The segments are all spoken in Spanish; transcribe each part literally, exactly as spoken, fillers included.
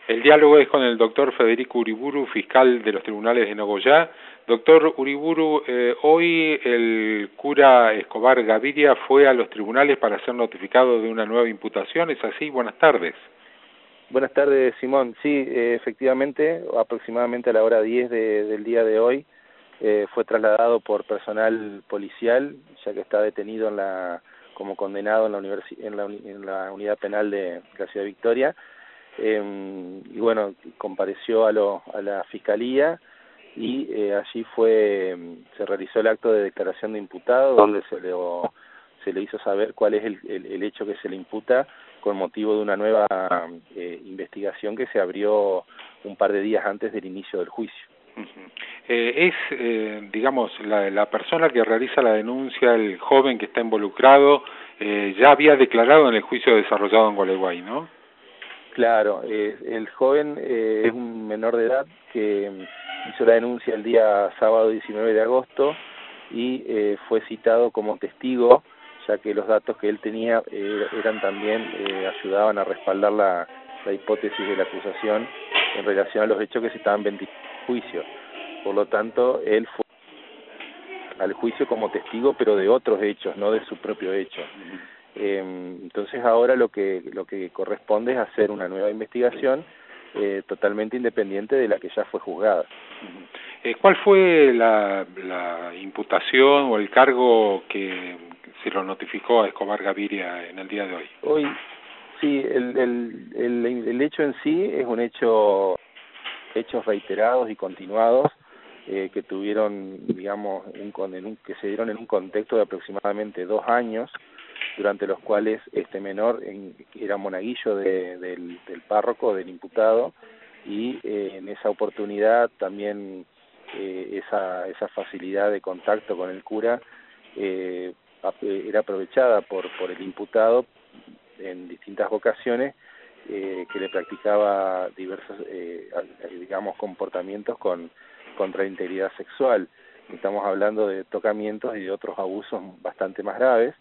El diálogo es con el doctor Federico Uriburu, fiscal de los tribunales de Nogoyá. Doctor Uriburu, eh, hoy el cura Escobar Gaviria fue a los tribunales para ser notificado de una nueva imputación, ¿es así? Buenas tardes. Buenas tardes, Simón. Sí, eh, efectivamente, aproximadamente a la hora diez de, del día de hoy, eh, fue trasladado por personal policial, ya que está detenido en la como condenado en la, universi en la, en la unidad penal de la Ciudad de Victoria. Eh, y bueno, compareció a, lo, a la fiscalía y eh, allí fue se realizó el acto de declaración de imputado, donde se le, se le hizo saber cuál es el, el, el hecho que se le imputa con motivo de una nueva eh, investigación que se abrió un par de días antes del inicio del juicio. Uh-huh. eh, es, eh, digamos, la, la persona que realiza la denuncia, el joven que está involucrado, eh, ya había declarado en el juicio desarrollado en Gualeguay, ¿no? Claro, eh, el joven eh, es un menor de edad que hizo la denuncia el día sábado diecinueve de agosto y eh, fue citado como testigo, ya que los datos que él tenía eh, eran también, eh, ayudaban a respaldar la, la hipótesis de la acusación en relación a los hechos que se estaban ventilando en el juicio. Por lo tanto, él fue al juicio como testigo, pero de otros hechos, no de su propio hecho. Eh, entonces ahora lo que lo que corresponde es hacer una nueva investigación eh, totalmente independiente de la que ya fue juzgada. Eh, ¿Cuál fue la, la imputación o el cargo que se lo notificó a Escobar Gaviria en el día de hoy? Hoy, sí, el, el, el, el hecho en sí es un hecho, hechos reiterados y continuados eh, que tuvieron, digamos, un, en un, que se dieron en un contexto de aproximadamente dos años, durante los cuales este menor en, era monaguillo de, del, del párroco, del imputado, y eh, en esa oportunidad también eh, esa, esa facilidad de contacto con el cura eh, era aprovechada por, por el imputado en distintas ocasiones, eh, que le practicaba diversos, eh, digamos, comportamientos con contra la integridad sexual. Estamos hablando de tocamientos y de otros abusos bastante más graves,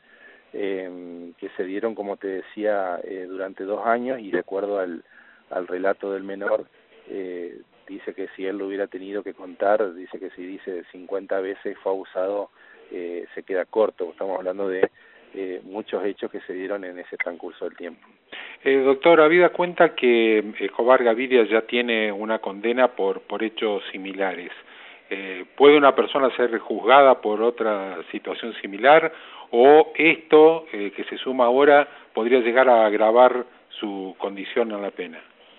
Eh, que se dieron, como te decía, eh, durante dos años, y de acuerdo al, al relato del menor, eh, dice que si él lo hubiera tenido que contar, dice que si dice cincuenta veces fue abusado, eh, se queda corto. Estamos hablando de eh, muchos hechos que se dieron en ese transcurso del tiempo. Eh, doctor, habida cuenta que Escobar Gaviria ya tiene una condena por, por hechos similares. Eh, ¿Puede una persona ser juzgada por otra situación similar o esto eh, que se suma ahora podría llegar a agravar su condición en la pena?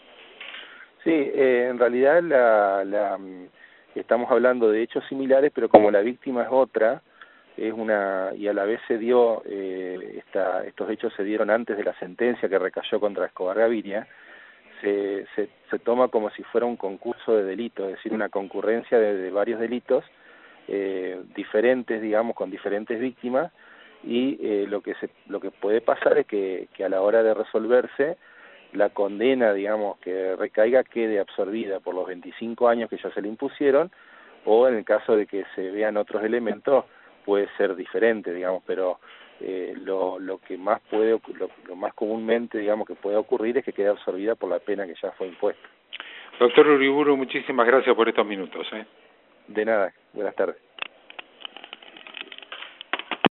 Sí, eh, en realidad la, la, estamos hablando de hechos similares, pero como la víctima es otra, es una y a la vez se dio, eh, esta, estos hechos se dieron antes de la sentencia que recayó contra Escobar Gaviria, se, se, se toma como si fuera un concurso de delitos, es decir, una concurrencia de, de varios delitos eh, diferentes, digamos, con diferentes víctimas, y eh, lo que se, lo que puede pasar es que, que a la hora de resolverse la condena, digamos, que recaiga quede absorbida por los veinticinco años que ya se le impusieron, o en el caso de que se vean otros elementos puede ser diferente, digamos, pero eh, lo, lo que más puede, lo, lo más comúnmente, digamos, que puede ocurrir es que quede absorbida por la pena que ya fue impuesta. Doctor Uriburu, muchísimas gracias por estos minutos. ¿eh? De nada, buenas tardes.